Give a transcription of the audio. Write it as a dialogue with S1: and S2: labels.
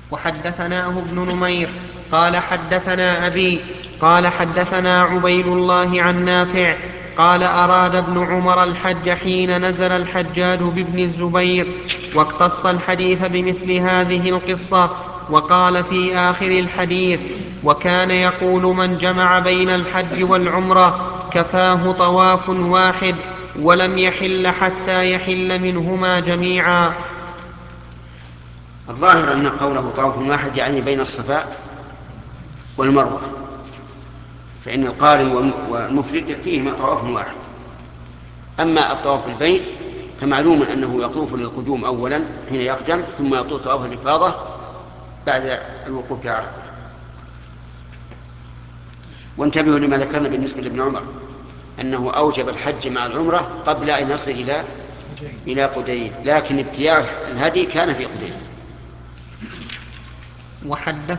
S1: وحدثناه ابن نمير قال حدثنا أبي قال حدثنا عبيد الله عن نافع قال أراد ابن عمر الحج حين نزل الحجاج بابن الزبير، واقتص الحديث بمثل هذه القصة، وقال في آخر الحديث: وكان يقول من جمع بين الحج والعمرة كفاه طواف واحد، ولم يحل حتى يحل منهما جميعا.
S2: الظاهر أن قوله طواف واحد يعني بين الصفا والمروة، فإن القارن والمفرد فيهما طواف واحد. أما الطواف البيت فمعلوم أنه يطوف للقدوم أولا حين يقدم، ثم يطوف طواف الإفاضة بعد الوقوف في عرفة. وانتبهوا لما ذكرنا بالنسبة لابن عمر أنه أوجب الحج مع العمرة قبل أن يصل إلى قديد، لكن ابتياع الهدي كان في قديد.
S1: وحدث